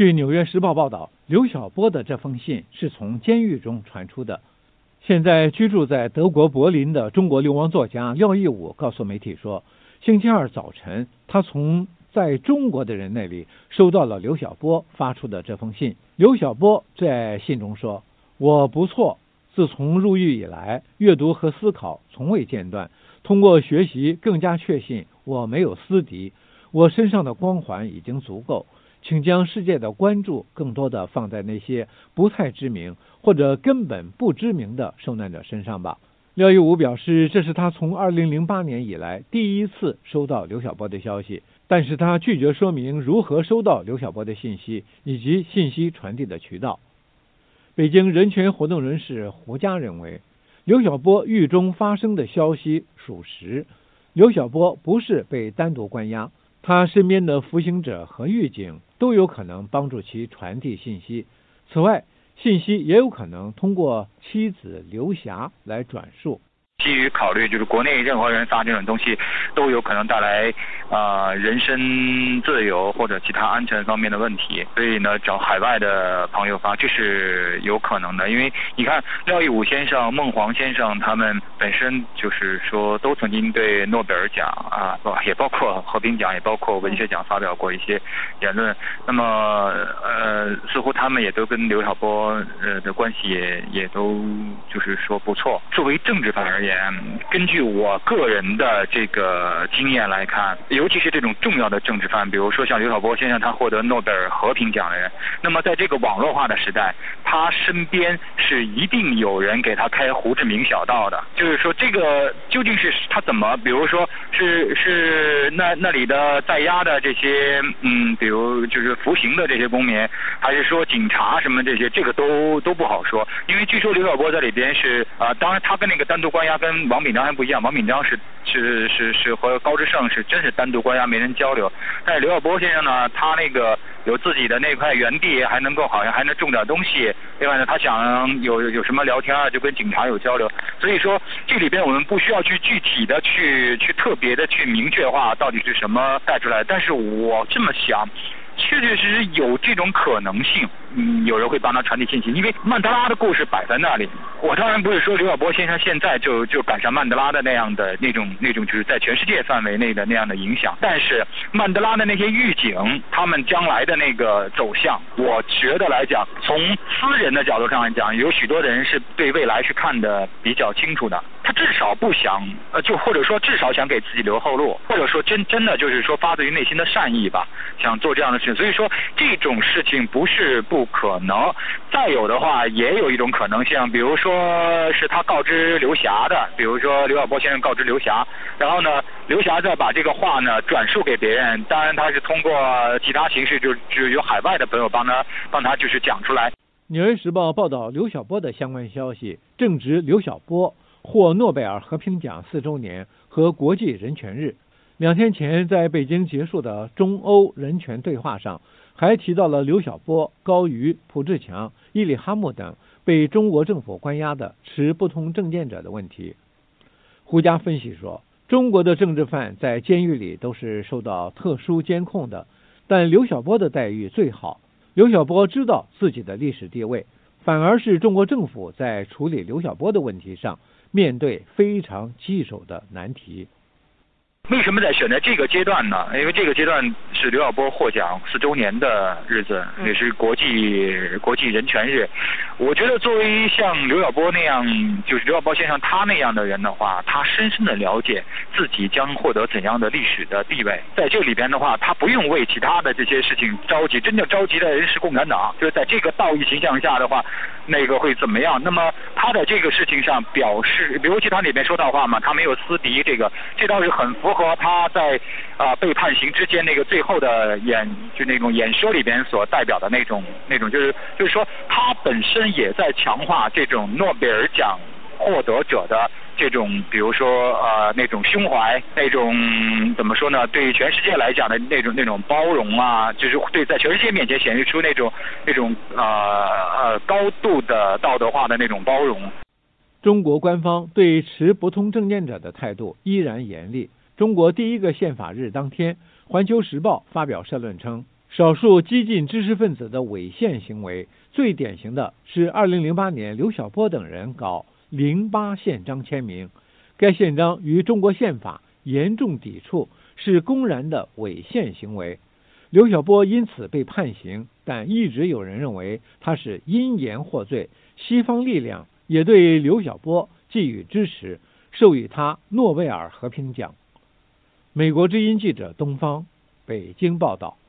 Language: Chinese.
据《纽约时报》报道，刘晓波的这封信是从监狱中传出的。现在居住在德国柏林的中国流亡作家廖义武告诉媒体说，星期二早晨，他从在中国的人那里收到了刘晓波发出的这封信。刘晓波在信中说：“我不错，自从入狱以来，阅读和思考从未间断。通过学习，更加确信我没有私敌，我身上的光环已经足够。请将世界的关注更多的放在那些不太知名或者根本不知名的受难者身上吧。”廖义武表示，这是他从2008年以来第一次收到刘晓波的消息，但是他拒绝说明如何收到刘晓波的信息以及信息传递的渠道。北京人权活动人士胡佳认为，刘晓波狱中发生的消息属实，刘晓波不是被单独关押，他身边的服刑者和狱警都有可能帮助其传递信息。此外，信息也有可能通过妻子刘霞来转述。 基于考虑，就是国内任何人发这种东西，都有可能带来人身自由或者其他安全方面的问题，所以呢，找海外的朋友发，这是有可能的。因为你看廖义武先生、孟黄先生他们本身就是说都曾经对诺贝尔奖也包括和平奖，也包括文学奖发表过一些言论。那么似乎他们也都跟刘晓波的关系也都就是说不错。作为政治犯而言，根据我个人的这个经验来看，尤其是这种重要的政治犯，比如说像刘晓波先生，他获得诺贝尔和平奖的人，那么在这个网络化的时代，他身边是一定有人给他开胡志明小道的。就是说，这个究竟是他怎么，比如说是那里的在押的这些比如就是服刑的这些公民，还是说警察什么这些，这个都不好说。因为据说刘晓波在里边是当然他跟那个单独关押跟王炳章还不一样，王炳章是和高志胜是真是单独关押没人交流，但是刘晓波先生呢，他那个有自己的那块原地，还能够好像还能种点东西，另外呢他想有什么聊天就跟警察有交流。所以说这里边我们不需要去具体的去特别的去明确化到底是什么带出来，但是我这么想，确确实实有这种可能性，有人会帮他传递信息。因为曼德拉的故事摆在那里，我当然不是说刘晓波先生现在就赶上曼德拉的那样的那种就是在全世界范围内的那样的影响，但是曼德拉的那些狱警他们将来的那个走向，我觉得来讲，从私人的角度上来讲，有许多人是对未来是看得比较清楚的。他至少不想就或者说至少想给自己留后路，或者说真的就是说发自于内心的善意吧，想做这样的事情。所以说这种事情不是不可能。再有的话，也有一种可能性，比如说是他告知刘霞的，比如说刘晓波先生告知刘霞，然后呢刘霞再把这个话呢转述给别人，当然他是通过其他形式，就是有海外的朋友帮他就是讲出来。 《纽约时报》报道刘晓波的相关消息，正值刘晓波获诺贝尔和平奖4周年和国际人权日。2天前在北京结束的中欧人权对话上，还提到了刘晓波、高瑜、蒲志强、伊里哈木等被中国政府关押的持不同政见者的问题。胡佳分析说，中国的政治犯在监狱里都是受到特殊监控的，但刘晓波的待遇最好。刘晓波知道自己的历史地位，反而是中国政府在处理刘晓波的问题上面对非常棘手的难题。 为什么在选择这个阶段呢？因为这个阶段是刘晓波获奖4周年的日子，也是国际人权日。我觉得作为像刘晓波那样，就是刘晓波先生他那样的人的话，他深深的了解自己将获得怎样的历史的地位。在这里边的话，他不用为其他的这些事情着急，真正着急的人是共产党。就是在这个道义形象下的话，那个会怎么样？那么他在这个事情上表示，尤其他里面说到话嘛，他没有私敌，这倒是很符合他在被判刑之间那个最后的就那种演说里边所代表的那种就是说他本身也在强化这种诺贝尔奖获得者的这种比如说那种胸怀，那种怎么说呢，对全世界来讲的那种包容啊，就是对在全世界面前显示出那种高度的道德化的那种包容。 中国官方对持不同政见者的态度依然严厉。中国第一个宪法日当天，《环球时报》发表社论称， 少数激进知识分子的违宪行为，最典型的是2008年刘晓波等人搞08宪章签名，该宪章与中国宪法严重抵触，是公然的违宪行为。刘晓波因此被判刑，但一直有人认为他是因言获罪，西方力量也对刘晓波给予支持，授予他诺贝尔和平奖。美国之音记者东方，北京报道。